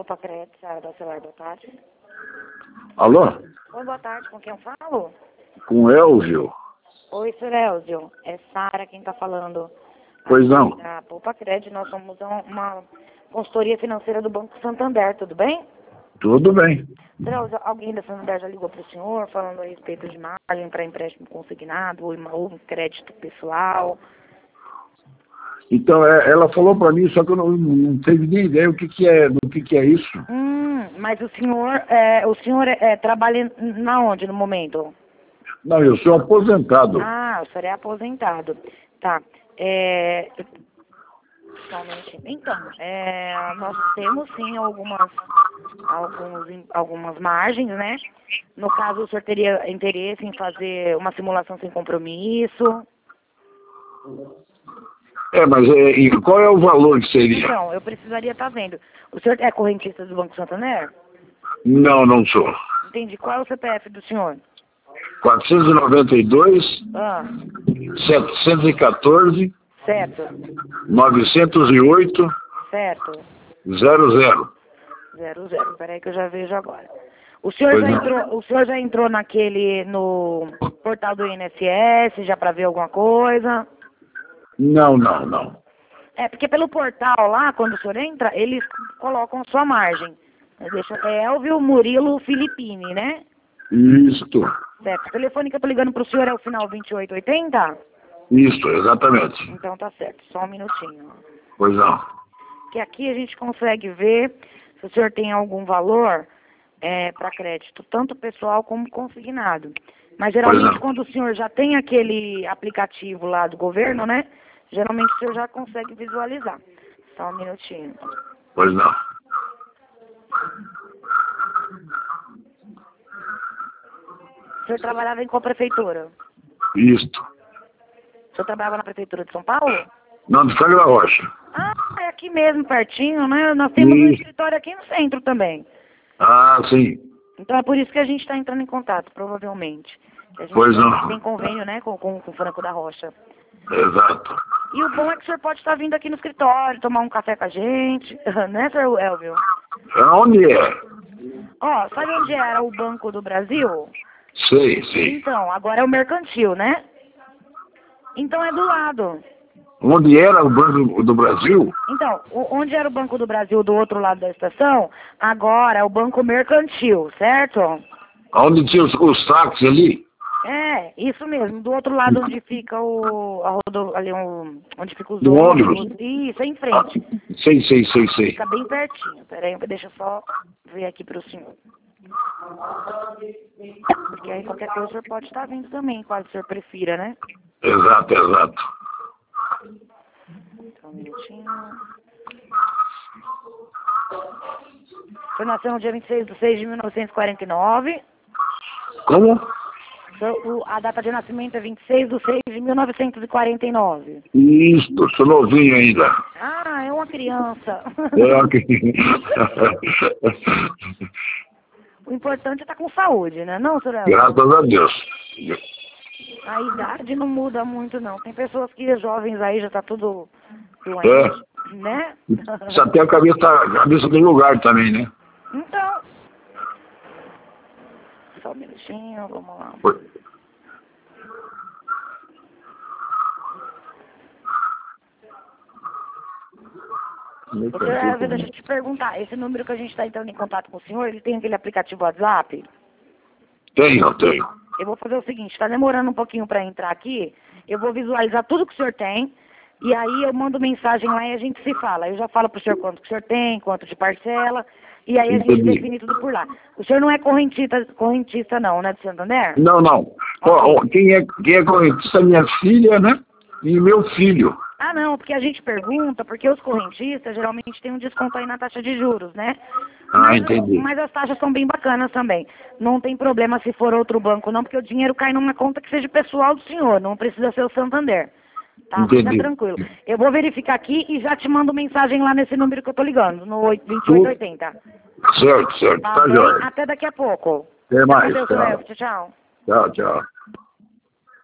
Poupa Crédito, Sara da Celular, boa tarde. Alô? Oi, boa tarde, com quem eu falo? Com Elvio? Oi, Sr. Elzio, é Sara quem está falando. Pois não. Da Poupa Crédito, nós somos uma consultoria financeira do Banco Santander, tudo bem? Tudo bem. Sr. Elzio, alguém da Santander já ligou para o senhor falando a respeito de margem para empréstimo consignado ou um crédito pessoal? Então, ela falou para mim, só que eu não teve nem ideia do que é isso. Mas o senhor, trabalha na onde no momento? Não, eu sou aposentado. Ah, o senhor é aposentado. Tá. Só um minutinho. Então, nós temos sim algumas margens, né? No caso, o senhor teria interesse em fazer uma simulação sem compromisso? Mas e qual é o valor que seria? Então, eu precisaria estar vendo. O senhor é correntista do Banco Santander? Não, não sou. Entendi. Qual é o CPF do senhor? 492, Ah, 714, certo. 908, Certo. 00. 00. Peraí que eu já vejo agora. O senhor já entrou no portal do INSS já para ver alguma coisa? Não. Porque pelo portal lá, quando o senhor entra, eles colocam a sua margem. É Elvio Murilo Filippini, né? Isto. Certo. O telefone que eu tô ligando pro senhor é o final 2880? Isto, exatamente. Então tá certo. Só um minutinho. Pois não. Que aqui a gente consegue ver se o senhor tem algum valor para crédito, tanto pessoal como consignado. Mas geralmente quando o senhor já tem aquele aplicativo lá do governo, né? Geralmente o senhor já consegue visualizar. Só um minutinho. Pois não. O senhor trabalhava em qual prefeitura? Isto. O senhor trabalhava na prefeitura de São Paulo? Não, de Frango da Rocha. Ah, é aqui mesmo, pertinho, né? Nós temos um escritório aqui no centro também. Ah, sim. Então é por isso que a gente está entrando em contato, provavelmente. A gente Pois não. tem convênio, né, com o Franco da Rocha. Exato. E o bom é que o senhor pode estar vindo aqui no escritório, tomar um café com a gente, né, Sr. Elvio? Onde é? Ó, sabe onde era o Banco do Brasil? Sei. Então, agora é o Mercantil, né? Então é do lado. Onde era o Banco do Brasil? Então, onde era o Banco do Brasil do outro lado da estação, agora é o Banco Mercantil, certo? Onde tinha os táxis ali? É, isso mesmo, do outro lado onde fica onde fica os Do ônibus? Isso, é em frente. Sei. Fica bem pertinho. Peraí, deixa eu só ver aqui pro senhor. Porque aí qualquer coisa o senhor pode estar vindo também, quase o senhor prefira, né? Exato. Só um minutinho. O senhor nasceu no dia 26/6 de 1949. Como? A data de nascimento é 26/6 de 1949. Isto, sou novinho ainda. Ah, é uma criança. O importante é estar com saúde, né? Não, senhor Elvio? Graças a Deus. A idade não muda muito, não. Tem pessoas que jovens aí já tá tudo doente, né? Só tem a cabeça no lugar também, né? Então. Só um minutinho, vamos lá. Doutor Elvio, deixa eu te perguntar, esse número que a gente está entrando em contato com o senhor, ele tem aquele aplicativo WhatsApp? Tenho. Eu vou fazer o seguinte, está demorando um pouquinho para entrar aqui, eu vou visualizar tudo que o senhor tem, e aí eu mando mensagem lá e a gente se fala. Eu já falo para o senhor quanto que o senhor tem, quanto de parcela, e aí a gente define tudo por lá. O senhor não é correntista não, né, de Santander? Não. Okay. Quem é correntista é minha filha, né? E meu filho. Ah, não, porque a gente pergunta, porque os correntistas geralmente têm um desconto aí na taxa de juros, né? Entendi. Mas as taxas são bem bacanas também. Não tem problema se for outro banco, não, porque o dinheiro cai numa conta que seja pessoal do senhor, não precisa ser o Santander. Tá? Entendi. Fica tranquilo. Eu vou verificar aqui e já te mando mensagem lá nesse número que eu tô ligando, no 2880. Certo. Tá Bem? jóia. Até daqui a pouco. Até mais. Adeus, Léo. Tchau. Tchau.